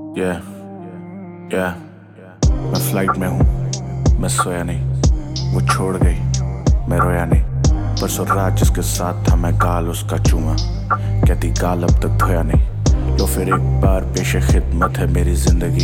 Yeah, yeah, मैं flight में हूँ, मैं सोया नहीं, वो छोड़ गई, मैं रोया नहीं। परसों रात जिसके साथ था मैं गाल उसका चूमा, कहती गाल अब तक धोया नहीं। लो फिर एक बार पेशे खिदमत है मेरी जिंदगी,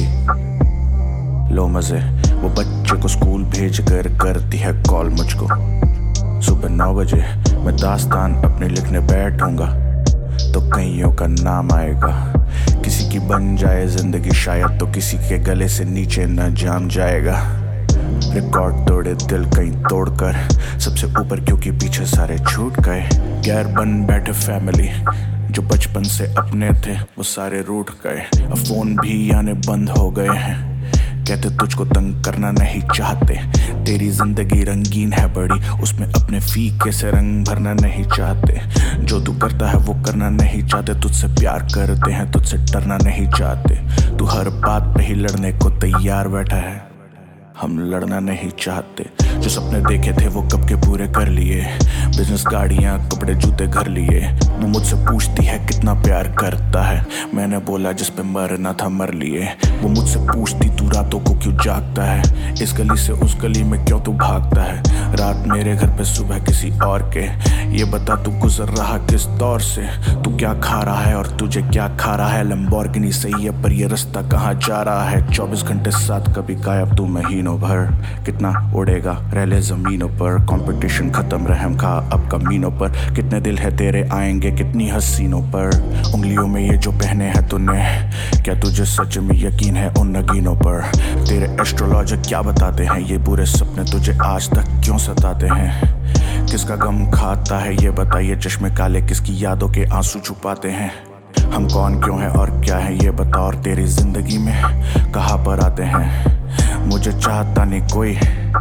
लो मजे। वो बच्चे को स्कूल भेज कर करती है कॉल मुझको। सुबह 9 बजे मैं दास्तान अपनी लिखने बैठूंगा तो कईयों का नाम आएगा। किसी की बन जाए जिंदगी शायद तो किसी के गले से नीचे न जाम जाएगा। रिकॉर्ड तोड़े दिल कहीं तोड़कर सबसे ऊपर क्योंकि पीछे सारे छूट गए। गैर बन बैठे फैमिली जो बचपन से अपने थे वो सारे रूठ गए। अब फोन भी आने बंद हो गए हैं, कहते तुझको तंग करना नहीं चाहते। तेरी जिंदगी रंगीन है बड़ी, उसमें अपने फीके से रंग भरना नहीं चाहते। जो तू करता है वो करना नहीं चाहते, तुझसे प्यार करते हैं तुझसे डरना नहीं चाहते। तू हर बात पे ही लड़ने को तैयार बैठा है, हम लड़ना नहीं चाहते। जो सपने देखे थे वो कब के पूरे कर लिए, बिजनेस गाड़ियाँ कपड़े जूते घर लिए। वो मुझसे पूछती है कितना प्यार करता है, मैंने बोला जिस पे मरना था मर लिए। वो मुझसे पूछती तू रातों को क्यों जागता है, इस गली से उस गली में क्यों तू भागता है। रात मेरे घर पे सुबह किसी और के, ये बता तू गुजर रहा किस दौर से। तू क्या खा रहा है और तुझे क्या खा रहा है। लंबोर्गिनी सही है पर ये रास्ता कहाँ जा रहा है। 24 घंटे साथ कभी गायब तू महीनों भर, कितना उड़ेगा रह ले जमीनों पर। कंपटीशन खत्म रहम खा अब कमीनों पर, कितने दिल है तेरे आएंगे कितनी हसीनों पर। उंगलियों में ये जो पहने हैं तूने, क्या तुझे सच में यकीन है उन नगीनों पर। तेरे एस्ट्रोलॉजर क्या बताते हैं ये बुरे सपने तुझे आज तक क्यों सताते हैं। किसका गम खाता है ये बताइए, चश्मे काले किसकी यादों के आंसू छुपाते हैं। हम कौन क्यों हैं और क्या है ये बता, और तेरी जिंदगी में कहाँ पर आते हैं। मुझे चाहता नहीं कोई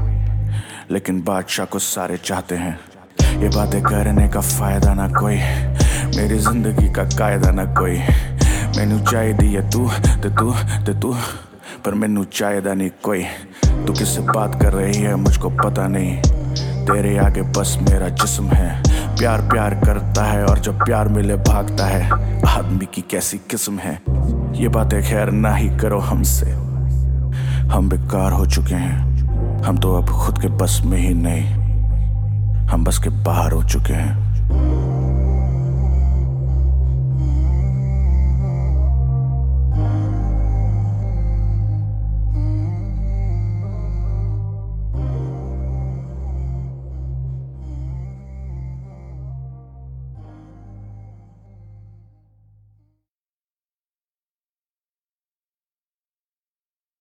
लेकिन बादशाह को सारे चाहते हैं। ये बातें करने का फायदा ना कोई, मेरी जिंदगी का कायदा ना कोई। मैनू चाहिदी है तू ते तू पर मैनू चाहिदा नहीं कोई। तू किससे बात कर रही है मुझको पता नहीं, तेरे आगे बस मेरा जिस्म है। प्यार प्यार करता है और जब प्यार मिले भागता है, आदमी की कैसी किस्म है। ये बातें खैर ना ही करो हमसे, हम बेकार हो चुके हैं। हम तो अब खुद के बस में ही नहीं, हम बस के बाहर हो चुके हैं।